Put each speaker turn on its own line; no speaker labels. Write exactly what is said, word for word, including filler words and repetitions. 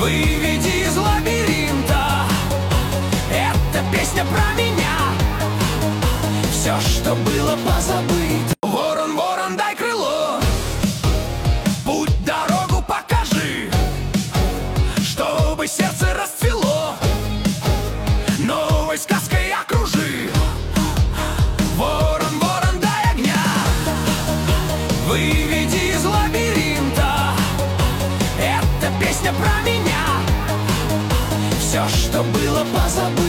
Выведи из лабиринта. Это песня про меня. Все, что было позабыто. Ворон, ворон, дай крыло. Путь, дорогу покажи, чтобы сердце расцвело. Новой сказкой окружи. Ворон, ворон, дай огня. Выведи из лабиринта. Это песня про меня. Все, что было позабыто.